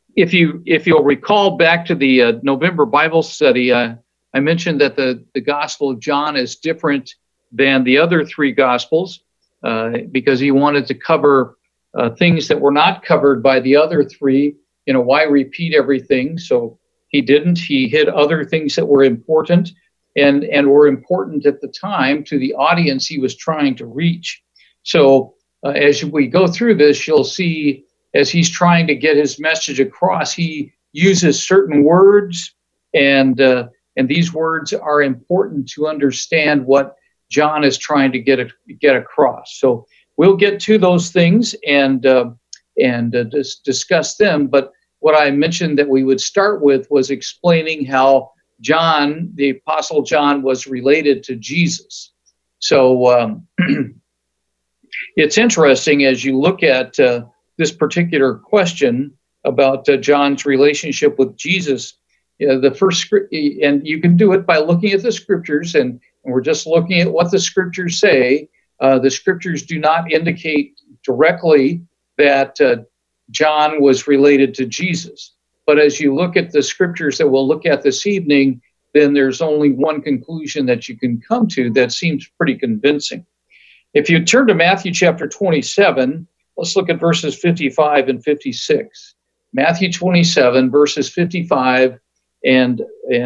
if you'll recall back to the November Bible study, I mentioned that the Gospel of John is different than the other three Gospels because he wanted to cover things that were not covered by the other three. Why repeat everything? So he didn't. He hit other things that were important and were important at the time to the audience he was trying to reach. So as we go through this, you'll see as he's trying to get his message across, he uses certain words, and these words are important to understand what John is trying to get across. So we'll get to those things and discuss them. But what I mentioned that we would start with was explaining how John, the Apostle John, was related to Jesus. So it's interesting as you look at this particular question about John's relationship with Jesus. The first script, and you can do it by looking at the scriptures, and we're just looking at what the scriptures say. The scriptures do not indicate directly that John was related to Jesus. But as you look at the scriptures that we'll look at this evening, then there's only one conclusion that you can come to that seems pretty convincing. If you turn to Matthew chapter 27, let's look at verses 55 and 56. Matthew 27, verses 55 and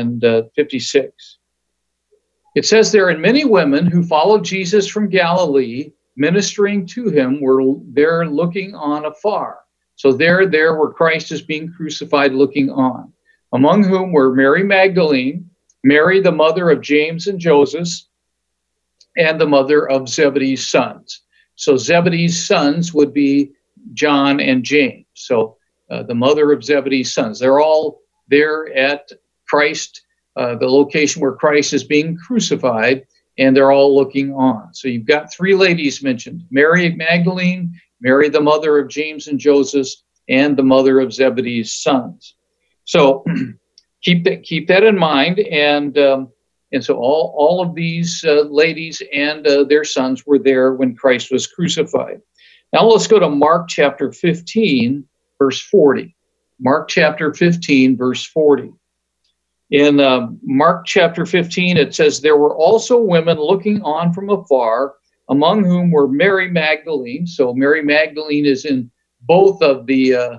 56. It says there, and many women who followed Jesus from Galilee, ministering to him, were there looking on afar. So they're there where Christ is being crucified, looking on. Among whom were Mary Magdalene, Mary the mother of James and Joseph, and the mother of Zebedee's sons. So Zebedee's sons would be John and James. So the mother of Zebedee's sons. They're all there at Christ, the location where Christ is being crucified, and they're all looking on. So you've got three ladies mentioned: Mary Magdalene, Mary the mother of James and Joseph, and the mother of Zebedee's sons. So keep that in mind, and so all of these ladies and their sons were there when Christ was crucified. Now let's go to Mark chapter 15, verse 40. Mark chapter 15, verse 40. In Mark chapter 15, it says, there were also women looking on from afar, among whom were Mary Magdalene. So Mary Magdalene is in both of the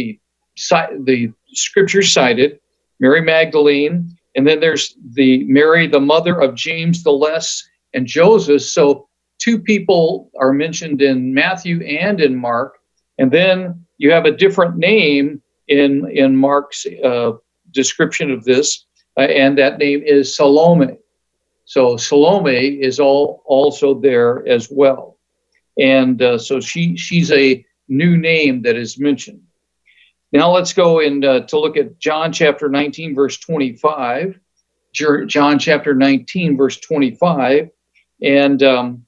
scriptures cited, Mary Magdalene, and then there's the Mary, the mother of James the Less and Joseph. So two people are mentioned in Matthew and in Mark, and then you have a different name in Mark's description of this, and that name is Salome. So Salome is also there as well. And so she's a new name that is mentioned. Now let's go to look at John chapter 19, verse 25. John chapter 19, verse 25. And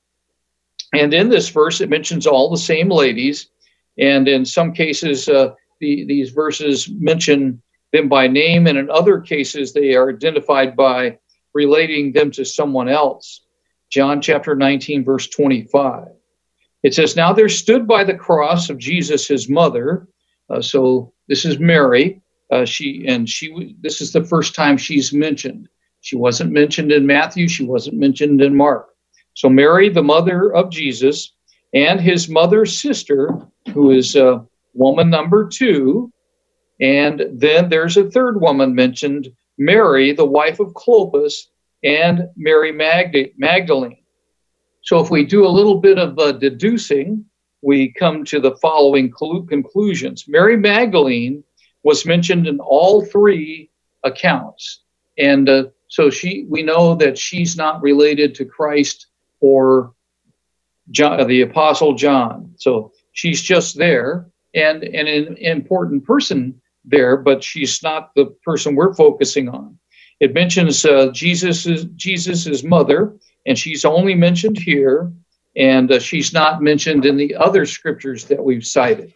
in this verse, it mentions all the same ladies. And in some cases, these verses mention them by name, and in other cases, they are identified by relating them to someone else. John chapter 19, verse 25. It says, now there stood by the cross of Jesus his mother. So this is Mary. This is the first time she's mentioned. She wasn't mentioned in Matthew. She wasn't mentioned in Mark. So Mary, the mother of Jesus, and his mother's sister, who is woman number 2. And then there's a third woman mentioned, Mary, the wife of Clopas, and Mary Magdalene. So if we do a little bit of deducing, we come to the following conclusions. Mary Magdalene was mentioned in all three accounts. And so we know that she's not related to Christ or John, the Apostle John. So she's just there and an important person there, but she's not the person we're focusing on. It mentions Jesus's mother, and she's only mentioned here, and she's not mentioned in the other scriptures that we've cited.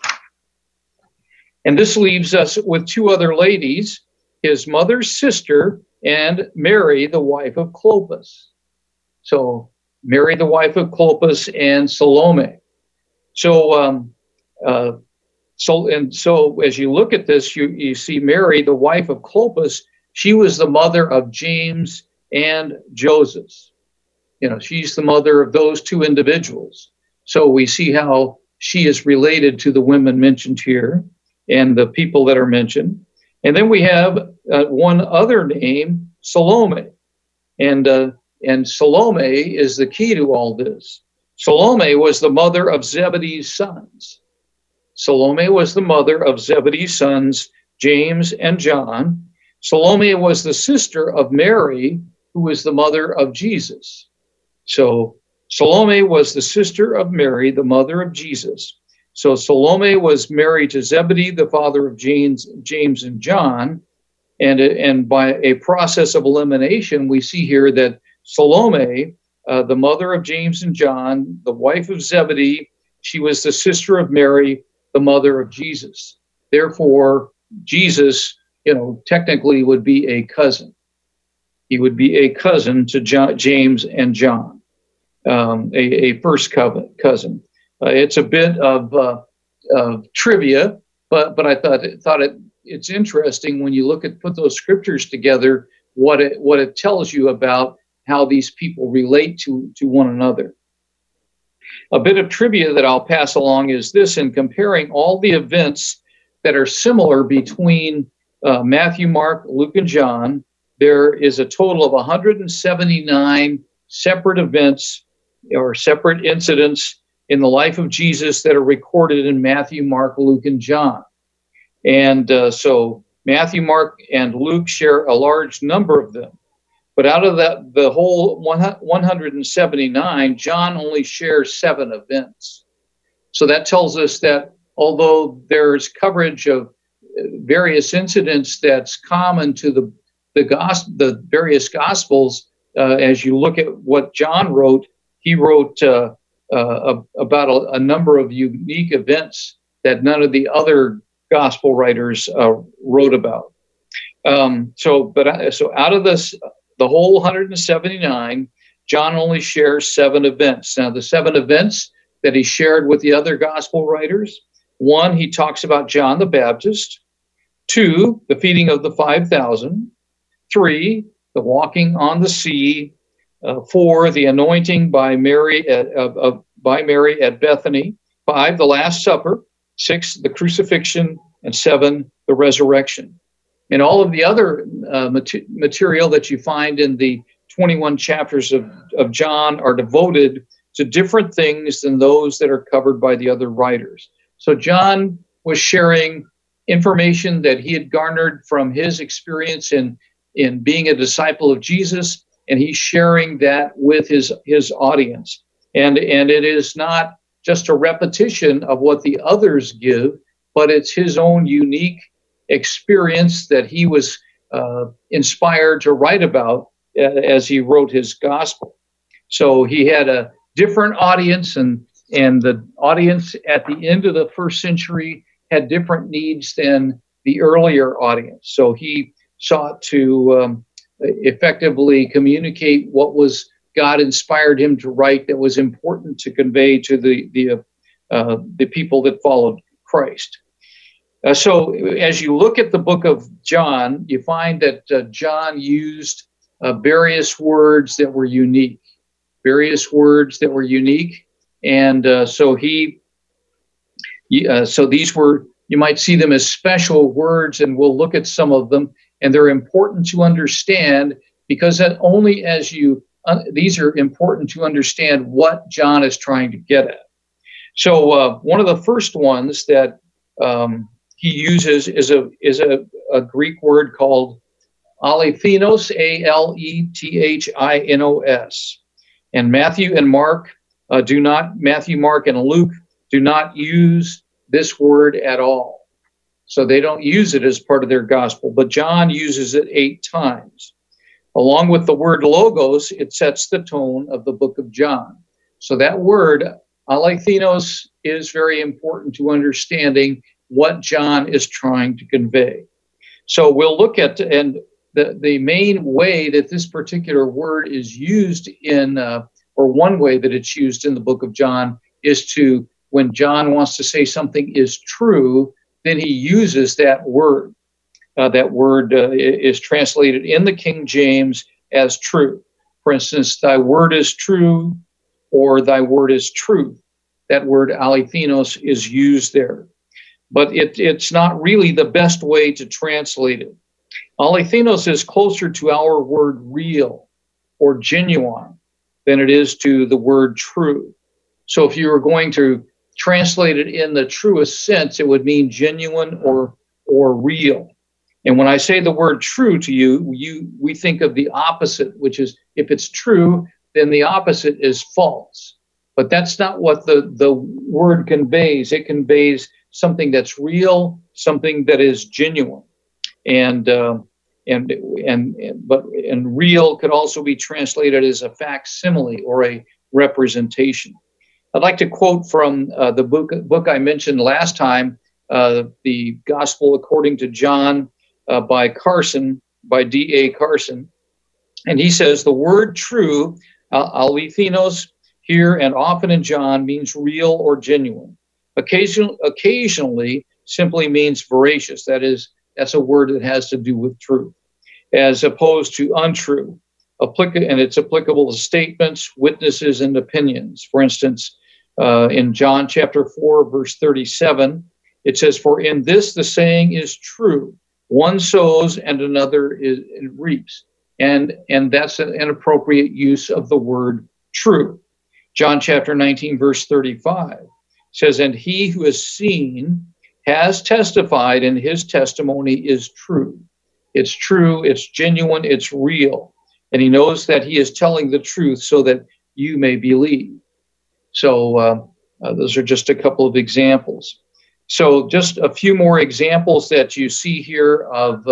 And this leaves us with two other ladies, his mother's sister and Mary, the wife of Clopas. So Mary, the wife of Clopas, and Salome. So So as you look at this, you see Mary, the wife of Clopas. She was the mother of James and Joseph. She's the mother of those two individuals. So we see how she is related to the women mentioned here and the people that are mentioned. And then we have one other name, Salome. And Salome is the key to all this. Salome was the mother of Zebedee's sons. Salome was the mother of Zebedee's sons, James and John. Salome was the sister of Mary, who was the mother of Jesus. So Salome was the sister of Mary, the mother of Jesus. So Salome was married to Zebedee, the father of James and John. And by a process of elimination, we see here that Salome, the mother of James and John, the wife of Zebedee, she was the sister of Mary, the mother of Jesus. Therefore, Jesus, technically would be a cousin. He would be a cousin to James and John, a first cousin. It's a bit of trivia, but I thought it's interesting when you put those scriptures together, what it tells you about how these people relate to one another. A bit of trivia that I'll pass along is this: in comparing all the events that are similar between Matthew, Mark, Luke, and John, there is a total of 179 separate events or separate incidents in the life of Jesus that are recorded in Matthew, Mark, Luke, and John. And so Matthew, Mark, and Luke share a large number of them. But out of the whole 179, John only shares 7 events. So that tells us that although there's coverage of various incidents that's common to the various Gospels, as you look at what John wrote, he wrote about a number of unique events that none of the other Gospel writers wrote about. So out of this, the whole 179, John only shares 7 events. Now, the 7 events that he shared with the other Gospel writers: 1, he talks about John the Baptist; 2, the feeding of the 5,000; 3, the walking on the sea; 4, the anointing by Mary at Bethany; 5, the Last Supper; 6, the crucifixion; and 7, the resurrection. And all of the other material that you find in the 21 chapters of John are devoted to different things than those that are covered by the other writers. So John was sharing information that he had garnered from his experience in being a disciple of Jesus, and he's sharing that with his audience. And it is not just a repetition of what the others give, but it's his own unique experience that he was inspired to write about as he wrote his gospel. So he had a different audience, and the audience at the end of the first century had different needs than the earlier audience. So he sought to effectively communicate what was God inspired him to write that was important to convey to the people that followed Christ. So as you look at the book of John, you find that John used various words that were unique. And so these were, you might see them as special words, and we'll look at some of them. And they're important to understand because these are important to understand what John is trying to get at. So one of the first ones that he uses is a Greek word called alethinos, Alethinos. And Matthew, Mark, and Luke do not use this word at all. So they don't use it as part of their gospel, but John uses it 8 times. Along with the word logos, it sets the tone of the book of John. So that word, alethinos, is very important to understanding what John is trying to convey. So we'll look at, and the main way that this particular word is used in, or one way that it's used in the book of John, is to when John wants to say something is true, then he uses that word. That word is translated in the King James as true. For instance, thy word is true, or thy word is truth. That word alethinos is used there. But it's not really the best way to translate it. Alethinos is closer to our word real or genuine than it is to the word true. So if you were going to translate it in the truest sense, it would mean genuine or real. And when I say the word true to you, we think of the opposite, which is if it's true, then the opposite is false. But that's not what the word conveys. It conveys something that's real, something that is genuine. And real could also be translated as a facsimile or a representation. I'd like to quote from the book I mentioned last time, the Gospel According to John by D.A. Carson. And he says the word true, alethinos, here and often in John, means real or genuine. Occasionally simply means veracious. That's a word that has to do with truth, as opposed to untrue. And it's applicable to statements, witnesses, and opinions. For instance, in John chapter 4, verse 37, it says, "For in this the saying is true, one sows and another reaps." And that's an appropriate use of the word true. John chapter 19, verse 35 says, "And he who has seen has testified, and his testimony is true." It's true, it's genuine, it's real. And he knows that he is telling the truth so that you may believe. So those are just a couple of examples. So just a few more examples that you see here of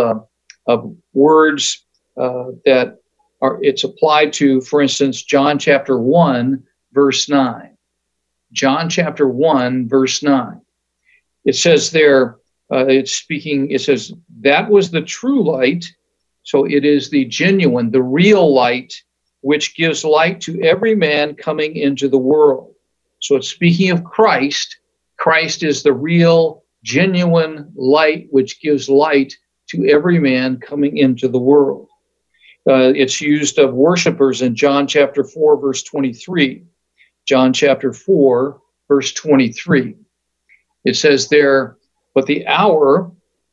words that it's applied to, for instance, John chapter 1, verse 9. John chapter 1, verse 9. It says there, it says, "That was the true light." So it is the genuine, the real light, which gives light to every man coming into the world. So it's speaking of Christ. Christ is the real, genuine light, which gives light to every man coming into the world. It's used of worshipers in John chapter 4, verse 23. John chapter 4, verse 23. It says there, but the hour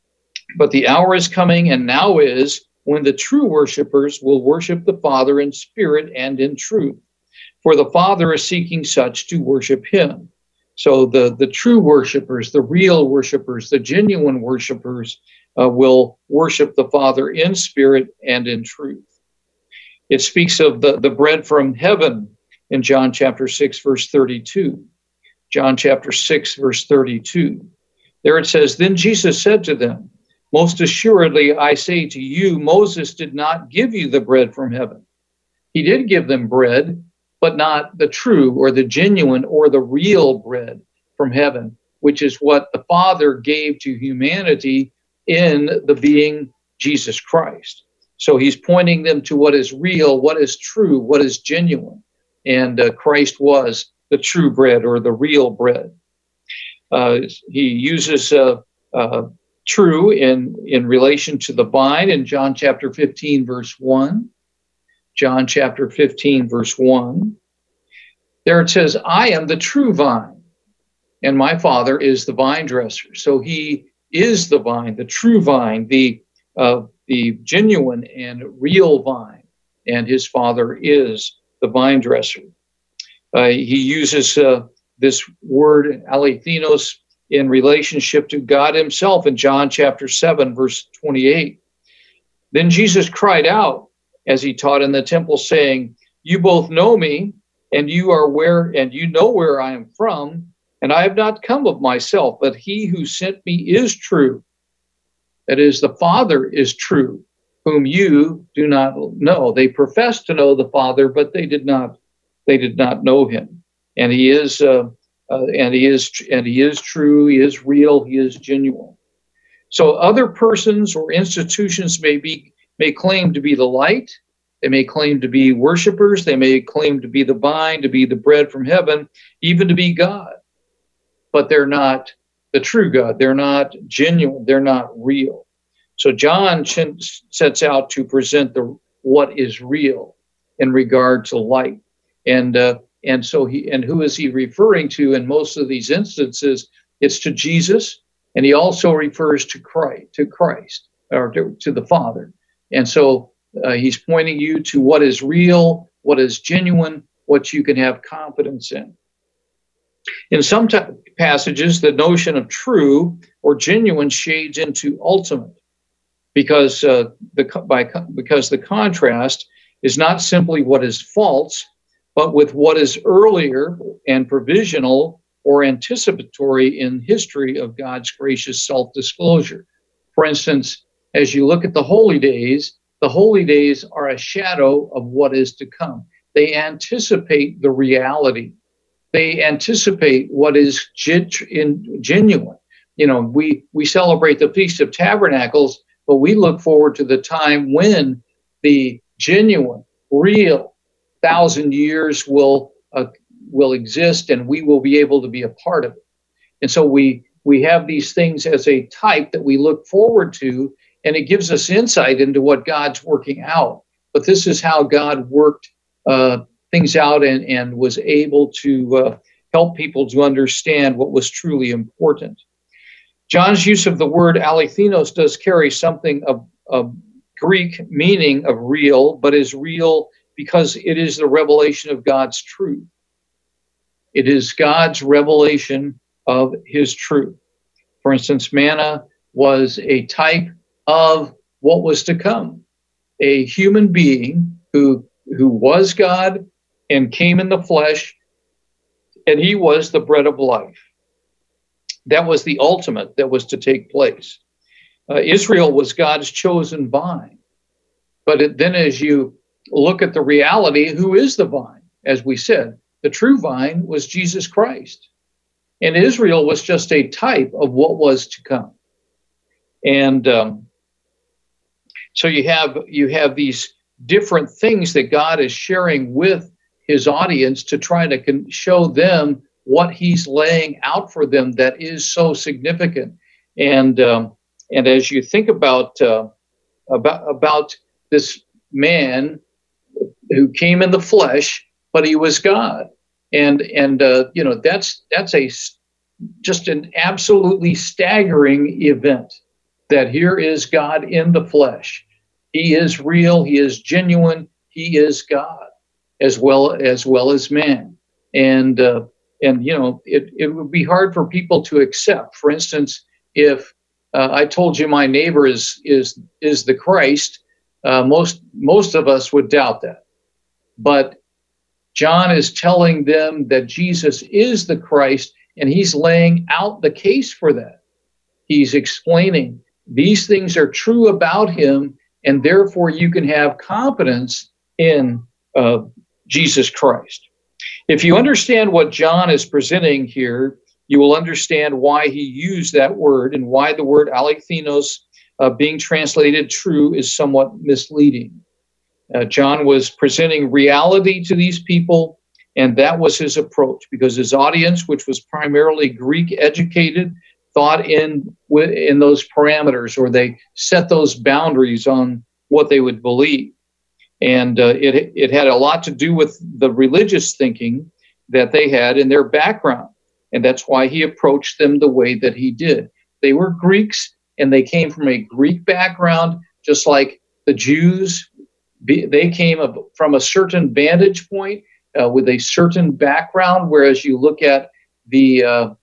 is coming, and now is, when the true worshipers will worship the Father in spirit and in truth. For the Father is seeking such to worship him." So the true worshipers, the real worshipers, the genuine worshipers will worship the Father in spirit and in truth. It speaks of the bread from heaven in John chapter 6, verse 32. John chapter 6, verse 32. There it says, "Then Jesus said to them, most assuredly I say to you, Moses did not give you the bread from heaven. He did give them bread, but not the true or the genuine or the real bread from heaven, which is what the Father gave to humanity in the being Jesus Christ." So he's pointing them to what is real, what is true, what is genuine. And Christ was the true bread or the real bread. He uses true in relation to the vine in John chapter 15, verse 1. John chapter 15, verse 1. There it says, "I am the true vine, and my Father is the vine dresser." So he is the vine, the true vine, the genuine and real vine, and his Father is the vine dresser. He uses this word alethinos in relationship to God himself in John chapter 7, verse 28. "Then Jesus cried out as he taught in the temple, saying, You both know me, and you know where I am from, and I have not come of myself, but he who sent me is true. That is, the Father is true, whom you do not know." They profess to know the Father, but they did not know him. And he is true, he is real, he is genuine. So other persons or institutions may claim to be the light, they may claim to be worshipers, they may claim to be the vine, to be the bread from heaven, even to be God. but they're not the true God. They're not genuine. They're not real. So John sets out to present what is real in regard to light. And so who is he referring to in most of these instances? It's to Jesus, and he also refers to Christ, or to the Father. And so he's pointing you to what is real, what is genuine, what you can have confidence in. In some passages, the notion of true or genuine shades into ultimate, because the contrast is not simply what is false, but with what is earlier and provisional or anticipatory in history of God's gracious self-disclosure. For instance, as you look at the holy days are a shadow of what is to come. They anticipate the reality. They anticipate what is genuine. You know, we celebrate the Feast of Tabernacles, but we look forward to the time when the genuine, real 1,000 years will exist, and we will be able to be a part of it. And so we have these things as a type that we look forward to, and it gives us insight into what God's working out. But this is how God worked things out and was able to help people to understand what was truly important. John's use of the word alethinos does carry something of Greek meaning of real, but is real because it is the revelation of God's truth. It is God's revelation of his truth. For instance, manna was a type of what was to come. A human being who was God and came in the flesh, and he was the bread of life. That was the ultimate that was to take place. Israel was God's chosen vine. But then as you look at the reality, who is the vine? As we said, the true vine was Jesus Christ. And Israel was just a type of what was to come. And so you have these different things that God is sharing with his audience to try to show them what he's laying out for them that is so significant. And as you think about this man who came in the flesh, but he was God, and that's just an absolutely staggering event. That here is God in the flesh. He is real. He is genuine. He is God as well as man. And it would be hard for people to accept. For instance, if I told you my neighbor is the Christ, most of us would doubt that. But John is telling them that Jesus is the Christ, and he's laying out the case for that. He's explaining these things are true about him, and therefore you can have confidence in Jesus Christ. If you understand what John is presenting here, you will understand why he used that word and why the word alethinos being translated true is somewhat misleading. John was presenting reality to these people, and that was his approach, because his audience, which was primarily Greek educated, thought in those parameters, or they set those boundaries on what they would believe. And it had a lot to do with the religious thinking that they had in their background. And that's why he approached them the way that he did. They were Greeks, and they came from a Greek background, just like the Jews. They came from a certain vantage point with a certain background, whereas you look at the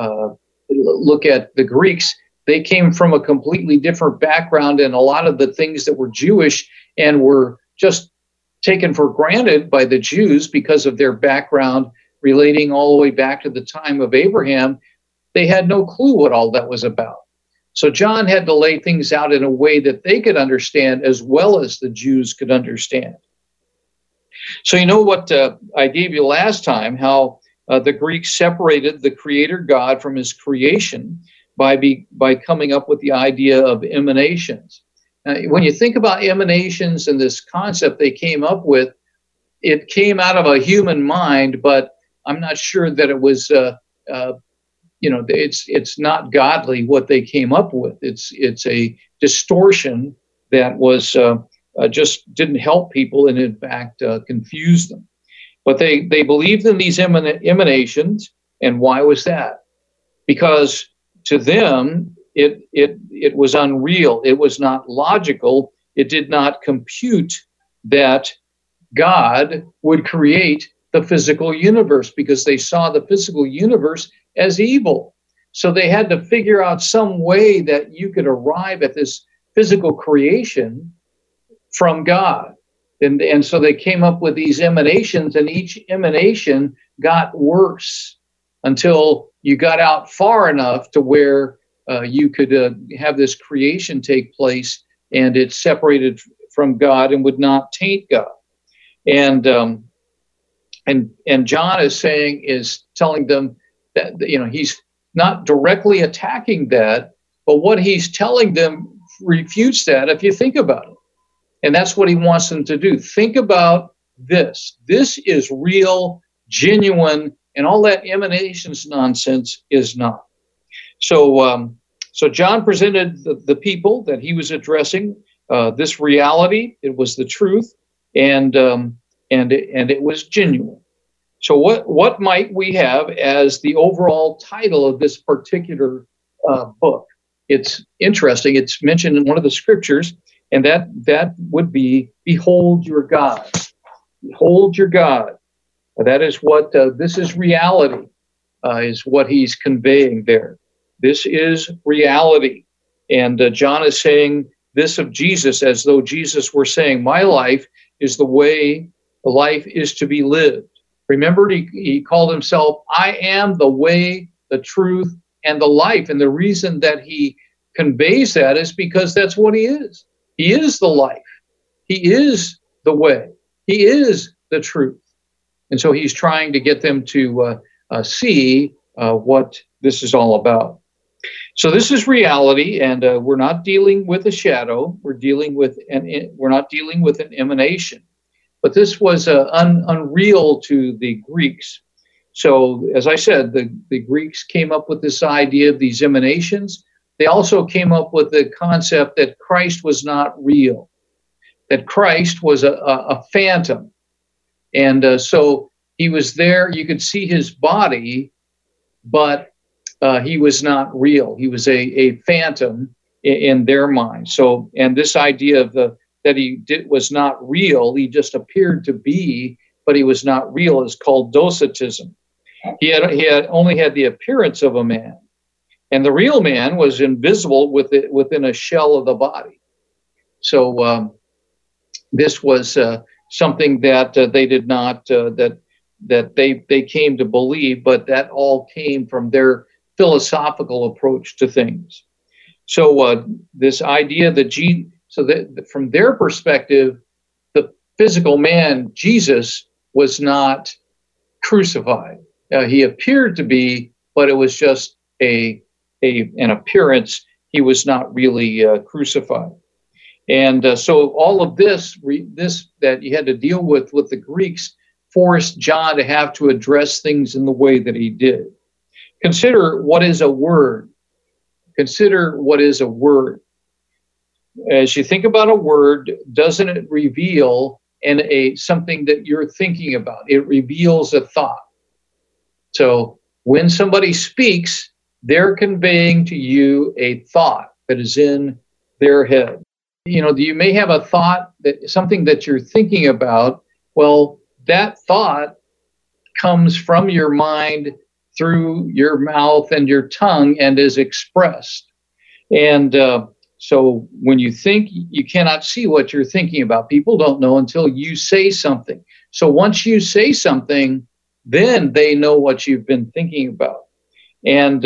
Greeks, they came from a completely different background, and a lot of the things that were Jewish and were just taken for granted by the Jews because of their background relating all the way back to the time of Abraham, they had no clue what all that was about. So John had to lay things out in a way that they could understand as well as the Jews could understand. So you know what I gave you last time, how the Greeks separated the creator God from his creation by coming up with the idea of emanations. When you think about emanations and this concept they came up with, it came out of a human mind, but I'm not sure that it was it's not godly what they came up with. It's a distortion that was just didn't help people, and in fact confused them. But they believed in these emanations, and why was that? Because to them it was unreal. It was not logical. It did not compute that God would create the physical universe, because they saw the physical universe as evil. So they had to figure out some way that you could arrive at this physical creation from God. And so they came up with these emanations, and each emanation got worse until you got out far enough to where you could have this creation take place, and it separated from God and would not taint God. And John is telling them that, he's not directly attacking that, but what he's telling them refutes that if you think about it. And that's what he wants them to do. Think about this. This is real, genuine, and all that emanations nonsense is not. So John presented the people that he was addressing this reality. It was the truth, and it was genuine. So what might we have as the overall title of this particular book? It's interesting. It's mentioned in one of the scriptures, and that would be, "Behold your God." Behold your God. That is what this is reality, is what he's conveying there. This is reality. And John is saying this of Jesus as though Jesus were saying, my life is the way life is to be lived. Remember, he called himself, I am the way, the truth, and the life. And the reason that he conveys that is because that's what he is. He is the life. He is the way. He is the truth. And so he's trying to get them to see what this is all about. So this is reality, and we're not dealing with a shadow. We're not dealing with an emanation. But this was unreal to the Greeks. So, as I said, the Greeks came up with this idea of these emanations. They also came up with the concept that Christ was not real, that Christ was a phantom. And so he was there. You could see his body, but he was not real. He was a phantom in their mind. So, and this idea of that he was not real, he just appeared to be, but he was not real, is called docetism. He had only had the appearance of a man, and the real man was invisible within a shell of the body. So this was something that they did not that they came to believe, but that all came from their philosophical approach to things. So this idea that from their perspective, the physical man Jesus was not crucified. He appeared to be, but it was just an appearance. He was not really crucified. And so all of this that you had to deal with the Greeks forced John to have to address things in the way that he did. Consider what is a word. Consider what is a word. As you think about a word, doesn't it reveal something that you're thinking about? It reveals a thought. So when somebody speaks, they're conveying to you a thought that is in their head. You may have a thought, that something that you're thinking about. Well, that thought comes from your mind through your mouth and your tongue and is expressed. And so when you think, you cannot see what you're thinking about. People don't know until you say something. So once you say something, then they know what you've been thinking about. And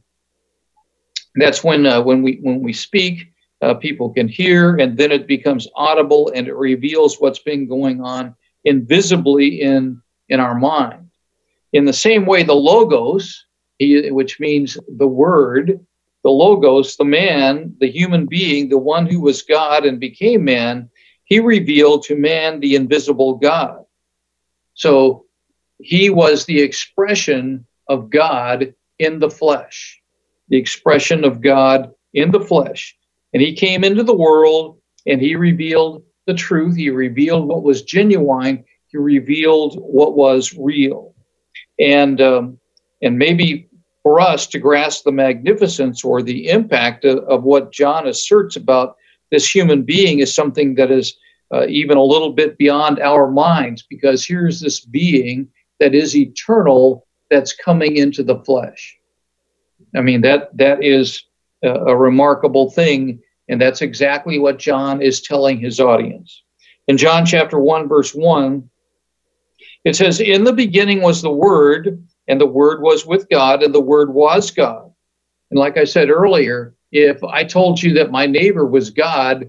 that's when we speak, people can hear, and then it becomes audible, and it reveals what's been going on invisibly in our mind. In the same way, the logos, which means the word, the logos, the man, the human being, the one who was God and became man, he revealed to man the invisible God. So he was the expression of God in the flesh, the expression of God in the flesh. And he came into the world and he revealed the truth. He revealed what was genuine. He revealed what was real. And maybe for us to grasp the magnificence or the impact of what John asserts about this human being is something that is even a little bit beyond our minds, because here's this being that is eternal that's coming into the flesh. I mean, that is a remarkable thing, and that's exactly what John is telling his audience. In John chapter 1, verse 1, it says, "In the beginning was the Word, and the Word was with God, and the Word was God." And like I said earlier, if I told you that my neighbor was God,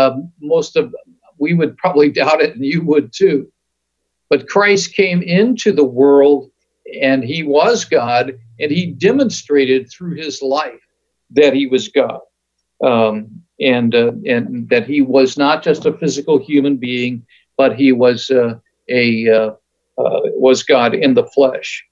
we would probably doubt it, and you would too. But Christ came into the world, and he was God, and he demonstrated through his life that he was God, and that he was not just a physical human being, but he was God in the flesh.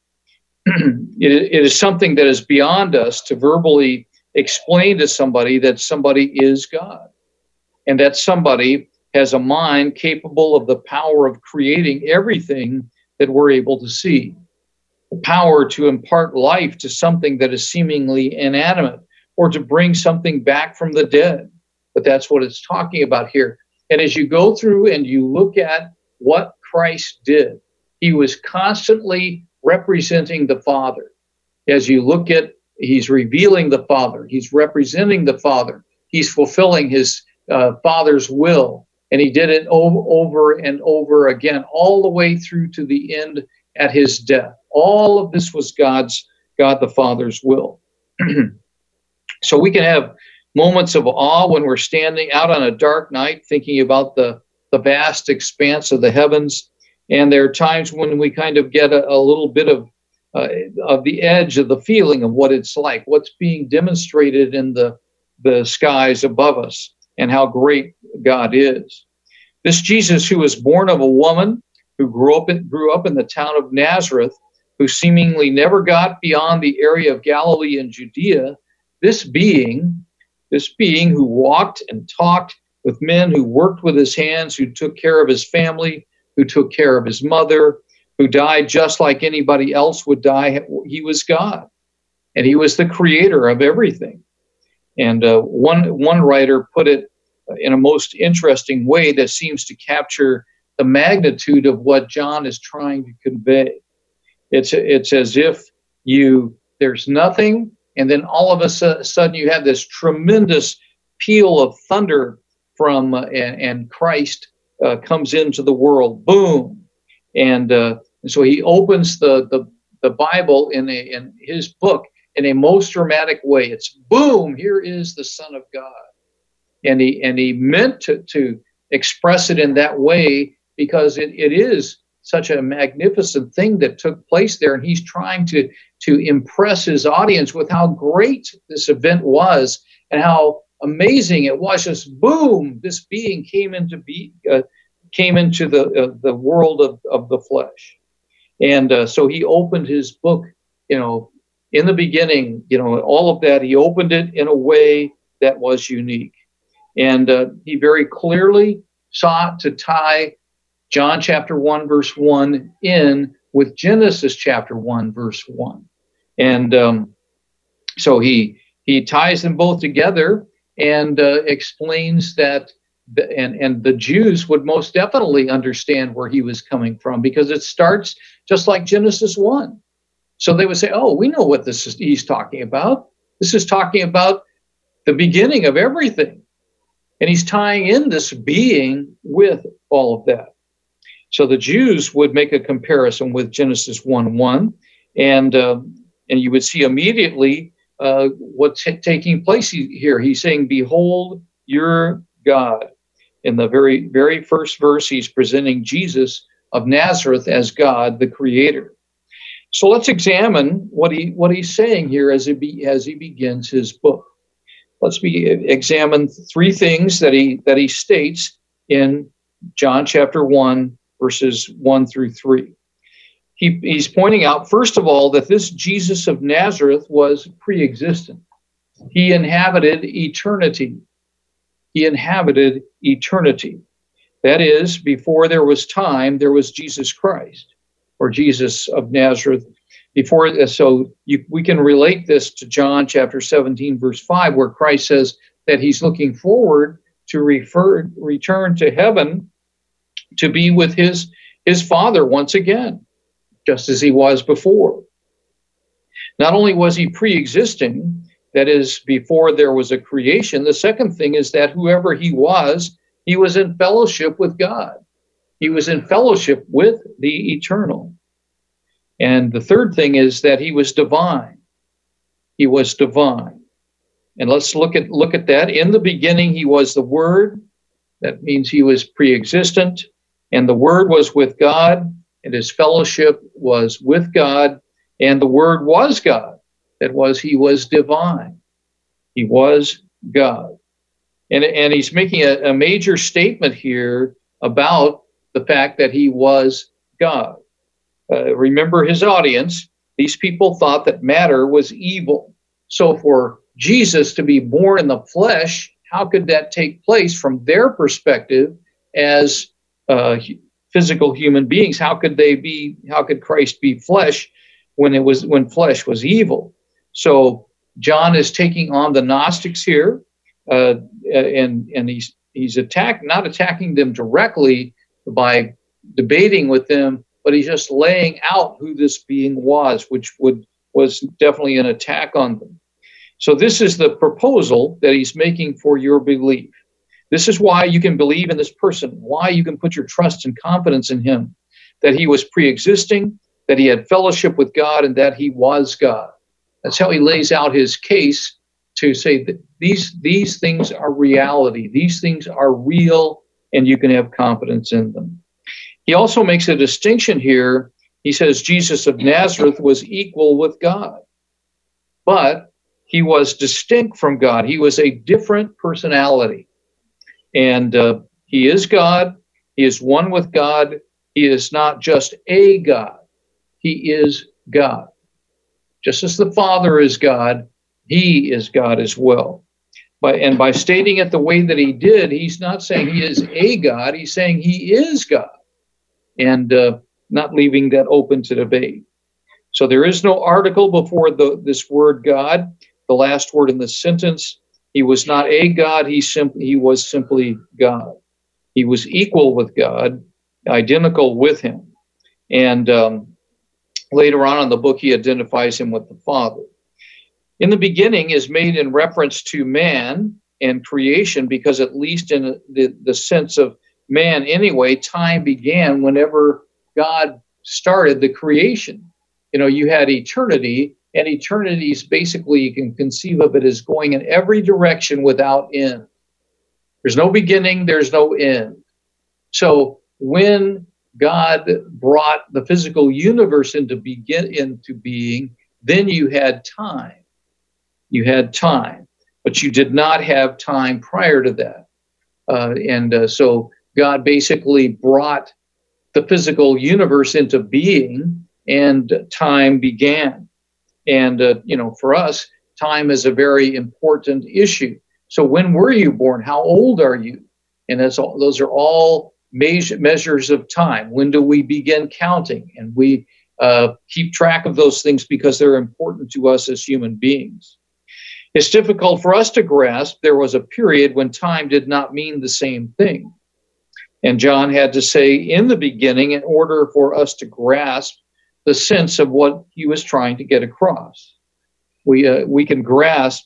It is something that is beyond us to verbally explain to somebody that somebody is God, and that somebody has a mind capable of the power of creating everything that we're able to see, the power to impart life to something that is seemingly inanimate, or to bring something back from the dead. But that's what it's talking about here. And as you go through and you look at what Christ did, he was constantly representing the Father. As you look at, he's revealing the Father, he's representing the Father, he's fulfilling his Father's will. And he did it over and over again, all the way through to the end at his death. All of this was God the Father's will. So we can have moments of awe when we're standing out on a dark night thinking about the vast expanse of the heavens. And there are times when we kind of get a little bit of the edge of the feeling of what it's like, what's being demonstrated in the skies above us, and how great God is. This Jesus, who was born of a woman, who grew up in the town of Nazareth, who seemingly never got beyond the area of Galilee and Judea, this being who walked and talked with men, who worked with his hands, who took care of his family, who took care of his mother, who died just like anybody else would die, he was God. And he was the creator of everything. And one writer put it in a most interesting way that seems to capture the magnitude of what John is trying to convey. It's as if there's nothing, and then all of a sudden you have this tremendous peal of thunder from and Christ comes into the world, boom, and so he opens the Bible in his book in a most dramatic way. It's boom, here is the Son of God. And he meant to express it in that way because it is such a magnificent thing that took place there. And he's trying to impress his audience with how great this event was and how amazing it was. Just boom, this being came into the world of the flesh. And so he opened his book, in the beginning, all of that. He opened it in a way that was unique. And he very clearly sought to tie John chapter 1, verse 1 in with Genesis chapter 1, verse 1. And so he ties them both together and explains that, and the Jews would most definitely understand where he was coming from, because it starts just like Genesis 1. So they would say, oh, we know what he's talking about. This is talking about the beginning of everything. And he's tying in this being with all of that. So the Jews would make a comparison with Genesis 1:1, and you would see immediately what's taking place here. He's saying, behold, your God. In the very, very first verse, he's presenting Jesus of Nazareth as God, the creator. So let's examine what he's saying here as he begins his book. Let's examine three things that he states in John chapter 1, verses 1 through 3. he's pointing out, first of all, that this Jesus of Nazareth was pre-existent. He inhabited eternity. He inhabited eternity. That is, before there was time, there was Jesus Christ, or Jesus of Nazareth. We can relate this to John chapter 17, verse 5, where Christ says that he's looking forward to return to heaven to be with his Father once again, just as he was before. Not only was he pre-existing, that is, before there was a creation, the second thing is that whoever he was in fellowship with God. He was in fellowship with the eternal. And the third thing is that he was divine. He was divine. And let's look at that. In the beginning, he was the Word. That means he was pre-existent. And the Word was with God, and his fellowship was with God. And the Word was God. That was, he was divine. He was God. And he's making a major statement here about the fact that he was God. Remember his audience. These people thought that matter was evil. So for Jesus to be born in the flesh, how could that take place from their perspective as physical human beings? How could Christ be flesh when flesh was evil? So John is taking on the Gnostics here, and he's not attacking them directly by debating with them, but he's just laying out who this being was, which was definitely an attack on them. So this is the proposal that he's making for your belief. This is why you can believe in this person, why you can put your trust and confidence in him, that he was pre-existing, that he had fellowship with God, and that he was God. That's how he lays out his case to say that these things are reality. These things are real, and you can have confidence in them. He also makes a distinction here. He says Jesus of Nazareth was equal with God, but he was distinct from God. He was a different personality. And he is God. He is one with God. He is not just a God. He is God. Just as the Father is God, he is God as well. By stating it the way that he did, he's not saying he is a God. He's saying he is God, and not leaving that open to debate. So there is no article before this word God, the last word in the sentence. He was not a God. He was simply God. He was equal with God, identical with him. And later on in the book, he identifies him with the Father. In the beginning is made in reference to man and creation, because at least in the sense of man anyway, time began whenever God started the creation. You had eternity, and eternity is basically, you can conceive of it as going in every direction without end. There's no beginning, there's no end. So when God brought the physical universe into being, then you had time. You had time, but you did not have time prior to that. So God basically brought the physical universe into being, and time began. And, for us, time is a very important issue. So when were you born? How old are you? And those are all measures of time. When do we begin counting? And we keep track of those things because they're important to us as human beings. It's difficult for us to grasp there was a period when time did not mean the same thing. And John had to say in the beginning in order for us to grasp the sense of what he was trying to get across. We can grasp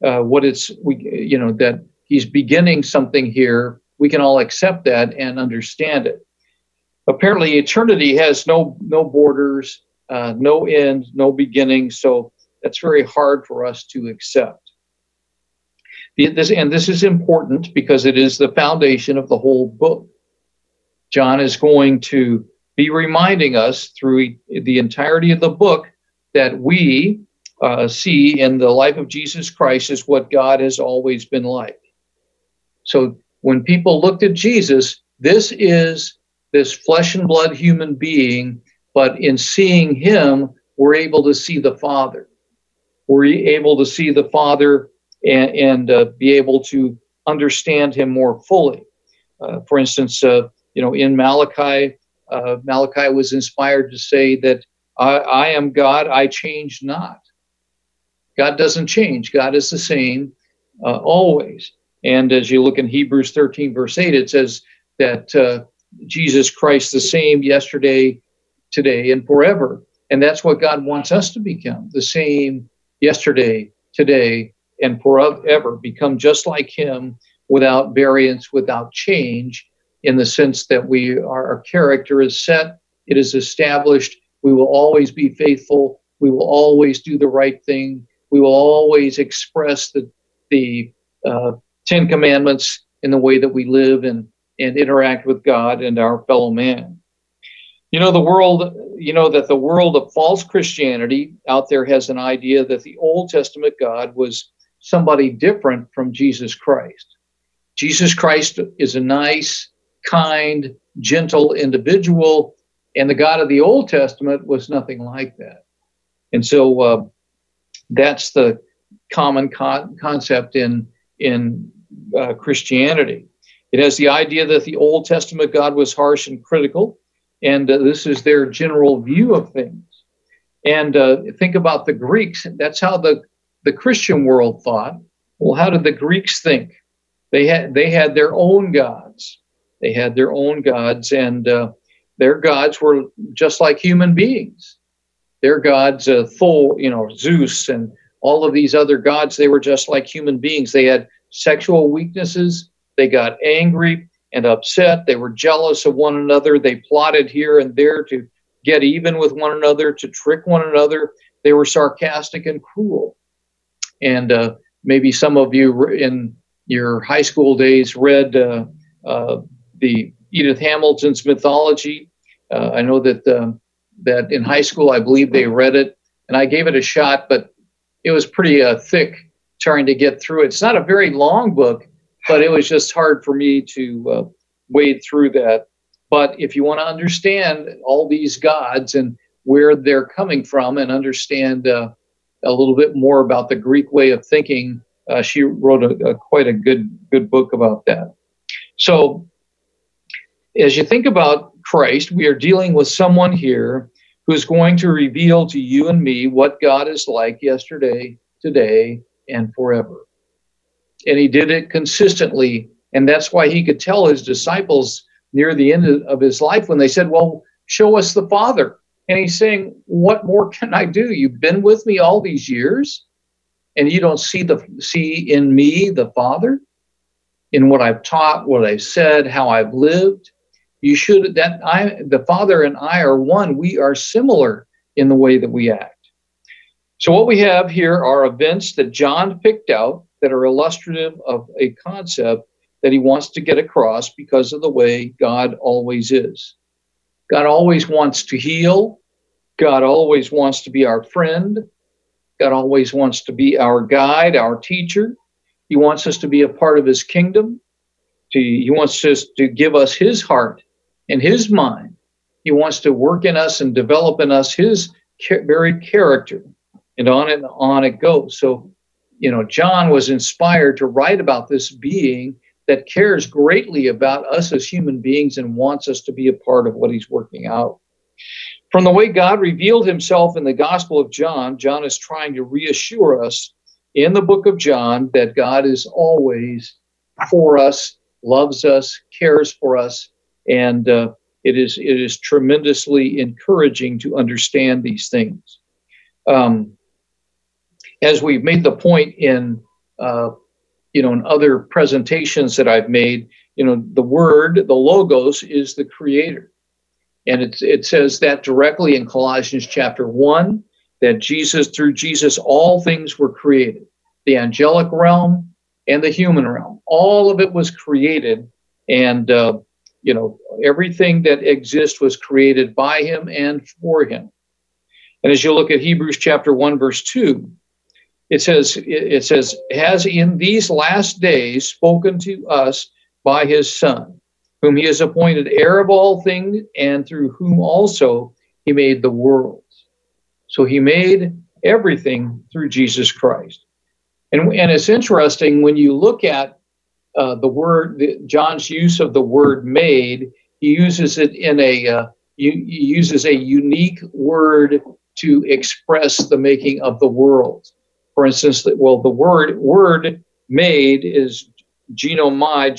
that he's beginning something here. We can all accept that and understand it. Apparently, eternity has no borders, no end, no beginning. So that's very hard for us to accept. This is important because it is the foundation of the whole book. John is going to be reminding us through the entirety of the book that we see in the life of Jesus Christ is what God has always been like. So when people looked at Jesus, this is this flesh and blood human being but in seeing him, we're able to see the Father. We're able to see the Father and be able to understand him more fully. For instance, in Malachi, Malachi was inspired to say that I am God, I change not. God doesn't change. God is the same always. And as you look in Hebrews 13, verse 8, it says that Jesus Christ the same yesterday, today, and forever. And that's what God wants us to become, the same yesterday, today, and forever. Become just like him without variance, without change, in the sense that our character is set, it is established. We will always be faithful. We will always do the right thing. We will always express the Ten Commandments in the way that we live and interact with God and our fellow man. The world of false Christianity out there has an idea that the Old Testament God was somebody different from Jesus Christ. Jesus Christ is a nice, kind, gentle individual, and the God of the Old Testament was nothing like that. And so that's the common concept in Christianity. It has the idea that the Old Testament God was harsh and critical, and this is their general view of things. And think about the Greeks. That's how the Christian world thought. Well, how did the Greeks think? They had their own gods. They had their own gods, and their gods were just like human beings. Their gods, Zeus and all of these other gods, they were just like human beings. They had sexual weaknesses. They got angry and upset. They were jealous of one another. They plotted here and there to get even with one another, to trick one another. They were sarcastic and cruel. And maybe some of you in your high school days read the Edith Hamilton's mythology. I know that in high school, I believe they read it, and I gave it a shot, but it was pretty thick trying to get through it. It's not a very long book, but it was just hard for me to wade through that. But if you want to understand all these gods and where they're coming from and understand a little bit more about the Greek way of thinking, she wrote quite a good book about that. So as you think about Christ, we are dealing with someone here who's going to reveal to you and me what God is like yesterday, today, and forever. And he did it consistently, and that's why he could tell his disciples near the end of his life when they said, well, show us the Father. And he's saying, what more can I do? You've been with me all these years, and you don't see in me the Father, in what I've taught, what I've said, how I've lived. The Father and I are one. We are similar in the way that we act. So what we have here are events that John picked out that are illustrative of a concept that he wants to get across because of the way God always is. God always wants to heal. God always wants to be our friend. God always wants to be our guide, our teacher. He wants us to be a part of his kingdom. He wants us to give us his heart and his mind. He wants to work in us and develop in us his very character. And on it goes. So, John was inspired to write about this being that cares greatly about us as human beings and wants us to be a part of what he's working out. From the way God revealed himself in the Gospel of John, John is trying to reassure us in the book of John that God is always for us, loves us, cares for us, and it is tremendously encouraging to understand these things. As we've made the point in other presentations that I've made, the word, the logos, is the creator. And it says that directly in Colossians chapter 1, that through Jesus, all things were created. The angelic realm and the human realm, all of it was created. And, everything that exists was created by him and for him. And as you look at Hebrews chapter 1, verse 2, it says, has in these last days spoken to us by his Son, whom he has appointed heir of all things, and through whom also he made the world. So he made everything through Jesus Christ. And it's interesting when you look at John's use of the word made, he uses it in he uses a unique word to express the making of the world. For instance, the word made is ginomai,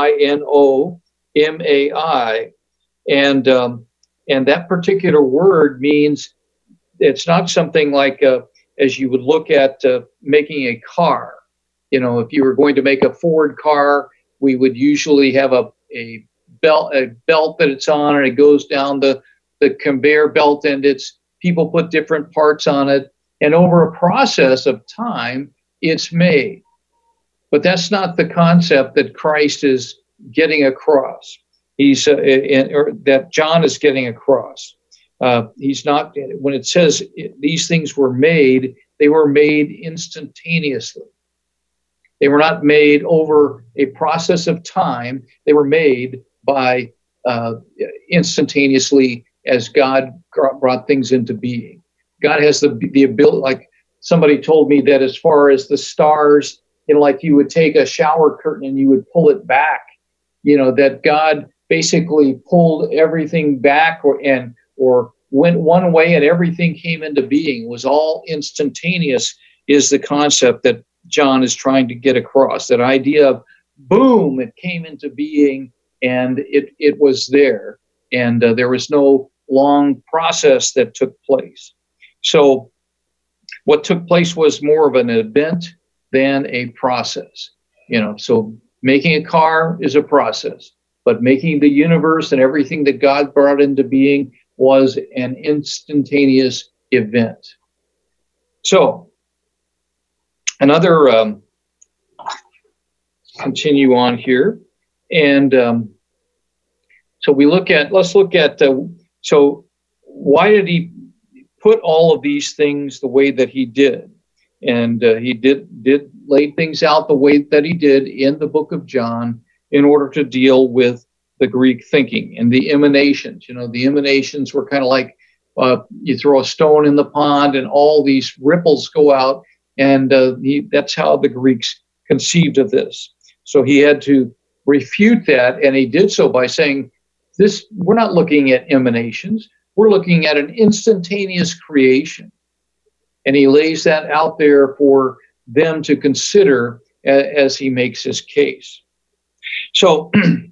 Ginomai, and that particular word means it's not something like as you would look at making a car. If you were going to make a Ford car, we would usually have a belt that it's on, and it goes down the conveyor belt, and people put different parts on it, and over a process of time, it's made. But that's not the concept that Christ is getting across. Or that John is getting across. He's not, when it says these things were made, they were made instantaneously. They were not made over a process of time. They were made by instantaneously as God brought things into being. God has the ability, like somebody told me that as far as the stars, like you would take a shower curtain and you would pull it back, that God basically pulled everything back or went one way and everything came into being. It was all instantaneous is the concept that John is trying to get across. That idea of boom, it came into being and it was there. And there was no long process that took place. So what took place was more of an event than a process. So making a car is a process, but making the universe and everything that God brought into being was an instantaneous event. So another, continue on here. And so let's look at, so why did he put all of these things the way that he did? And he did lay things out the way that he did in the book of John in order to deal with the Greek thinking and the emanations. The emanations were kind of like you throw a stone in the pond and all these ripples go out, and that's how the Greeks conceived of this. So he had to refute that, and he did so by saying, we're not looking at emanations, we're looking at an instantaneous creation. And he lays that out there for them to consider as he makes his case. So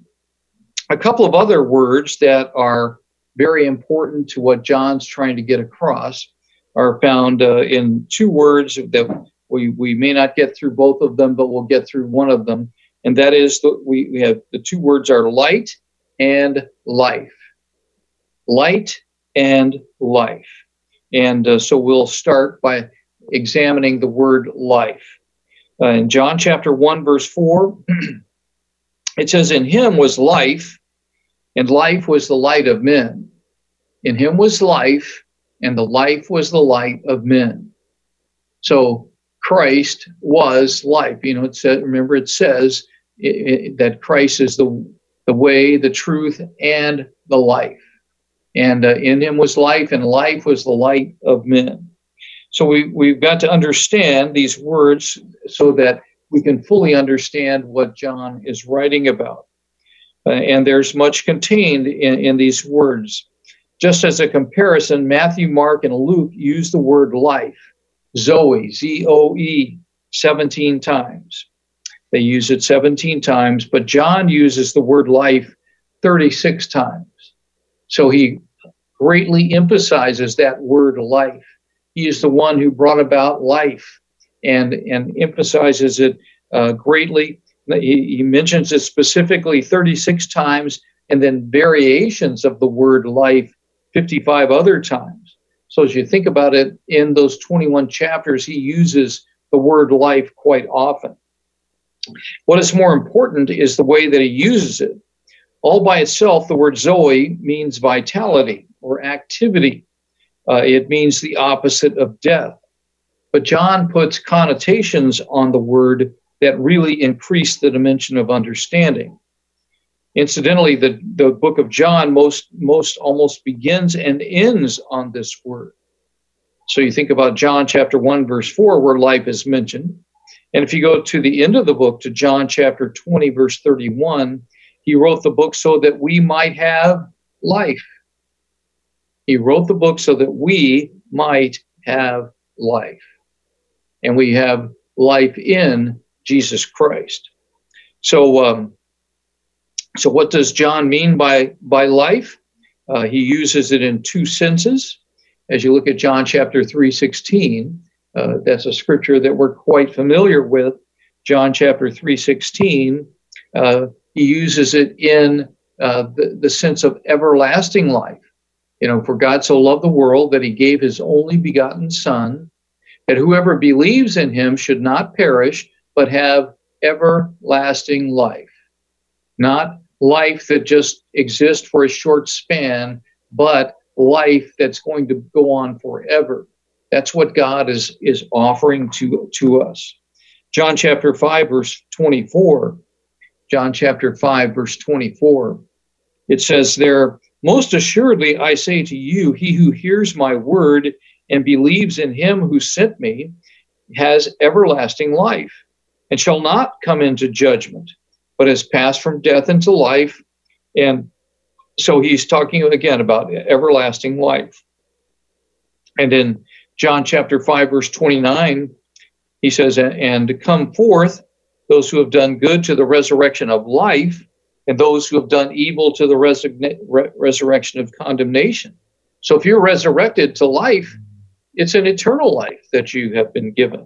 a couple of other words that are very important to what John's trying to get across are found in two words that we may not get through both of them, but we'll get through one of them. And that is, we have the two words are light and life. Light and life. And so we'll start by examining the word life. In John chapter 1, verse 4, it says, in him was life, and life was the light of men. In him was life, and the life was the light of men. So Christ was life. It says that Christ is the way, the truth, and the life. And in him was life, and life was the light of men. So we've got to understand these words so that we can fully understand what John is writing about. And there's much contained in these words. Just as a comparison, Matthew, Mark, and Luke use the word life, Zoe, Z-O-E, 17 times. They use it 17 times, but John uses the word life 36 times. So he greatly emphasizes that word life. He is the one who brought about life and emphasizes it greatly. He mentions it specifically 36 times and then variations of the word life 55 other times. So as you think about it, in those 21 chapters, he uses the word life quite often. What is more important is the way that he uses it. All by itself, the word Zoe means vitality or activity. It means the opposite of death. But John puts connotations on the word that really increase the dimension of understanding. Incidentally, the book of John most almost begins and ends on this word. So you think about John chapter 1, verse 4, where life is mentioned. And if you go to the end of the book, to John chapter 20, verse 31, he wrote the book so that we might have life. He wrote the book so that we might have life. And we have life in Jesus Christ. So what does John mean by life? He uses it in two senses. As you look at John chapter 3:16, that's a scripture that we're quite familiar with. John chapter 3:16, he uses it in the sense of everlasting life. For God so loved the world that he gave his only begotten Son, that whoever believes in him should not perish, but have everlasting life. Not life that just exists for a short span, but life that's going to go on forever. That's what God is offering to us. John chapter 5, verse 24. John chapter 5, verse 24. It says there, "Most assuredly I say to you, he who hears my word and believes in him who sent me has everlasting life, and shall not come into judgment, but has passed from death into life." And so he's talking again about everlasting life. And in John chapter 5, verse 29, he says, "And come forth those who have done good to the resurrection of life, and those who have done evil to the resurrection of condemnation." So if you're resurrected to life, it's an eternal life that you have been given.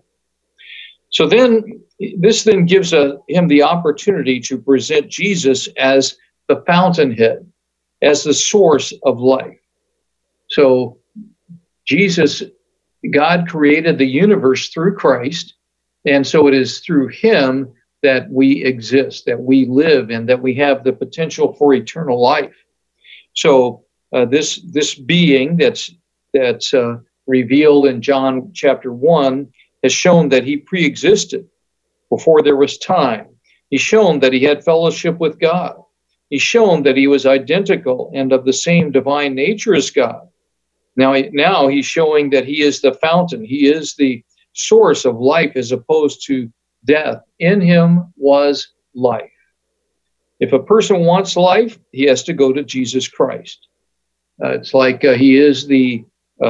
So this gives him the opportunity to present Jesus as the fountainhead, as the source of life. So Jesus, God created the universe through Christ, and so it is through him that we exist, that we live, and that we have the potential for eternal life. So this being that's revealed in John chapter 1 has shown that he pre-existed before there was time. He's shown that he had fellowship with God. He's shown that he was identical and of the same divine nature as God. Now he's showing that he is the fountain. He is the source of life as opposed to death. In him was life. If a person wants life, he has to go to Jesus Christ. It's like he is the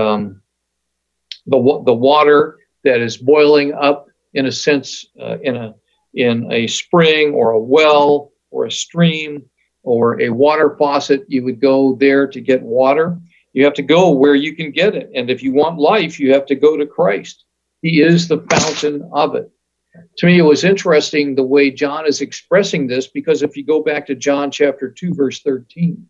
water that is boiling up, in a sense, in a spring or a well or a stream or a water faucet. You would go there to get water. You have to go where you can get it. And if you want life, you have to go to Christ. He is the fountain of it. To me, it was interesting the way John is expressing this, because if you go back to John chapter 2, verse 13,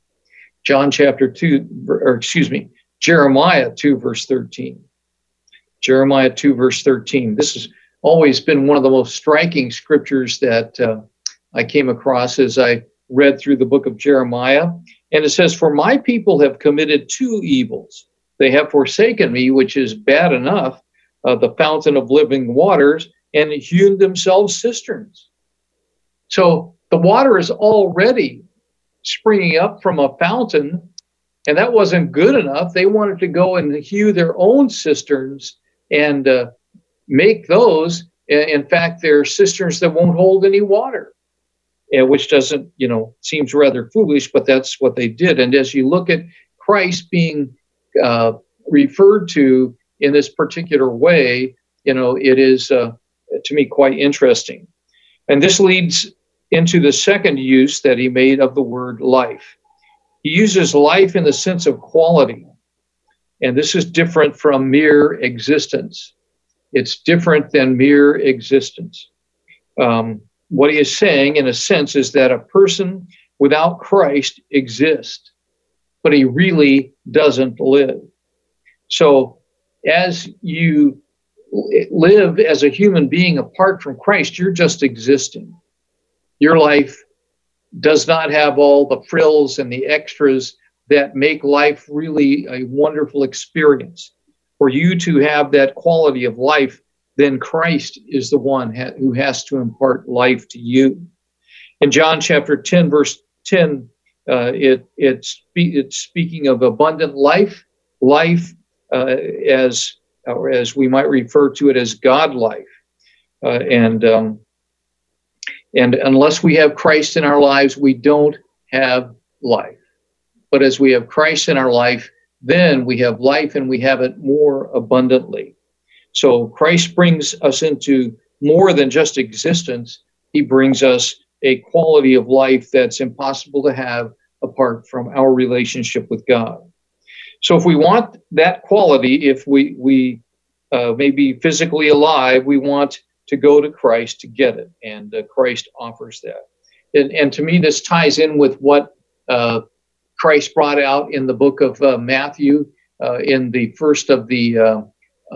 Jeremiah 2, verse 13. Jeremiah 2, verse 13. This has always been one of the most striking scriptures that I came across as I read through the book of Jeremiah. And it says, "For my people have committed two evils. They have forsaken me, which is bad enough, the fountain of living waters, and hewn themselves cisterns." So the water is already springing up from a fountain, and that wasn't good enough. They wanted to go and hew their own cisterns and make those. In fact, they're cisterns that won't hold any water, which doesn't, seems rather foolish, but that's what they did. And as you look at Christ being referred to in this particular way, it is, to me, quite interesting. And this leads into the second use that he made of the word life. He uses life in the sense of quality. And this is different from mere existence. It's different than mere existence. What he is saying, in a sense, is that a person without Christ exists, but he really doesn't live. So as you live as a human being apart from Christ, you're just existing. Your life does not have all the frills and the extras that make life really a wonderful experience. For you to have that quality of life, then Christ is the one who has to impart life to you. In John chapter 10, verse 10, it's speaking of abundant life, as we might refer to it as God life. And unless we have Christ in our lives, we don't have life. But as we have Christ in our life, then we have life, and we have it more abundantly. So Christ brings us into more than just existence. He brings us a quality of life that's impossible to have apart from our relationship with God. So if we want that quality, if we may be physically alive, we want to go to Christ to get it, and Christ offers that. And to me, this ties in with what Christ brought out in the book of Matthew, in the first of the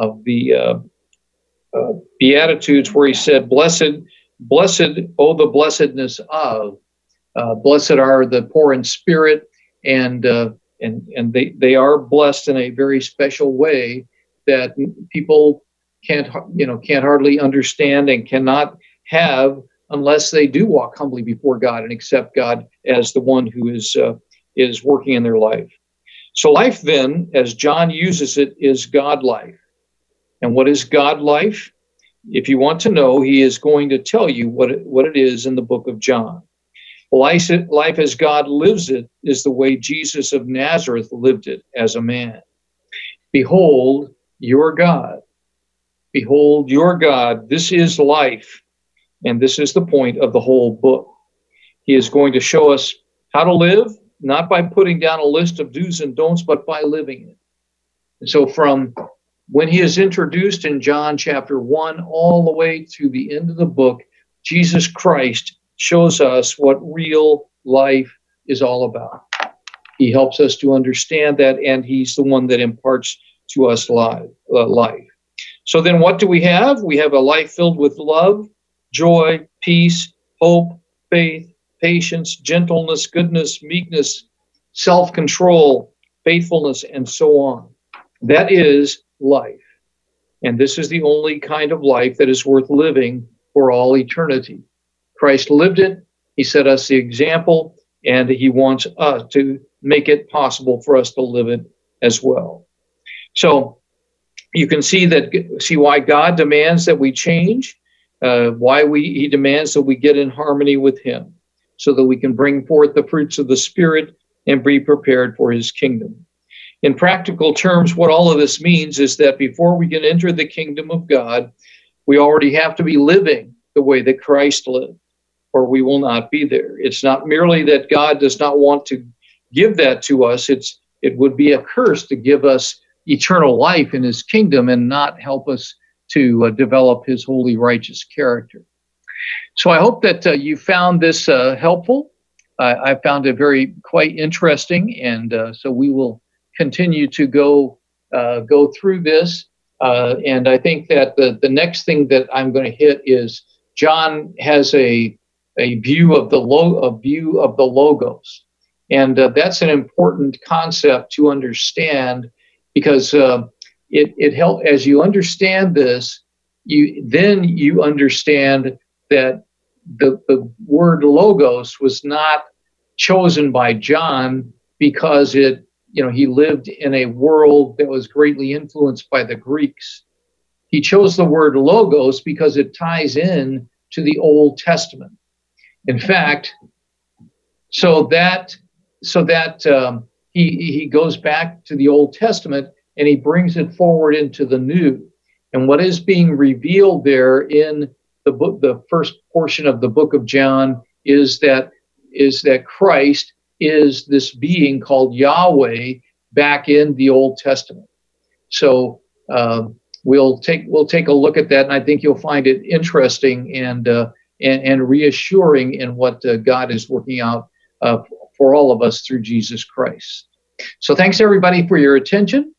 Beatitudes, where he said, "Blessed, oh, the blessedness of, blessed are the poor in spirit," and they are blessed in a very special way that people can't hardly understand and cannot have unless they do walk humbly before God and accept God as the one who is working in their life. So life then, as John uses it, is God life. And what is God life? If you want to know, he is going to tell you what it is in the book of John. Life as God lives it is the way Jesus of Nazareth lived it as a man. Behold your God. Behold your God. This is life. And this is the point of the whole book. He is going to show us how to live, not by putting down a list of do's and don'ts, but by living it. And so from when he is introduced in John chapter 1 all the way to the end of the book, Jesus Christ shows us what real life is all about. He helps us to understand that, and he's the one that imparts to us life. So then what do we have? We have a life filled with love, joy, peace, hope, faith, patience, gentleness, goodness, meekness, self-control, faithfulness, and so on. That is life. And this is the only kind of life that is worth living for all eternity. Christ lived it. He set us the example, and he wants us to make it possible for us to live it as well. So you can see why God demands that we change, he demands that we get in harmony with him, so that we can bring forth the fruits of the Spirit and be prepared for his kingdom. In practical terms, what all of this means is that before we can enter the kingdom of God, we already have to be living the way that Christ lived, or we will not be there. It's not merely that God does not want to give that to us. It would be a curse to give us eternal life in his kingdom and not help us to develop his holy, righteous character. So I hope that you found this helpful. I found it quite interesting, and so we will continue to go through this. And I think that the next thing that I'm going to hit is John has a view of the logos, and that's an important concept to understand, because it helps as you understand this. You understand that the word logos was not chosen by John because he lived in a world that was greatly influenced by the Greeks. He chose the word logos because it ties in to the Old Testament. In fact, so that he goes back to the Old Testament and he brings it forward into the New. And what is being revealed there in the first portion of the book of John is that Christ is this being called Yahweh back in the Old Testament. So we'll take a look at that, and I think you'll find it interesting and reassuring in what God is working out for all of us through Jesus Christ. So thanks everybody for your attention.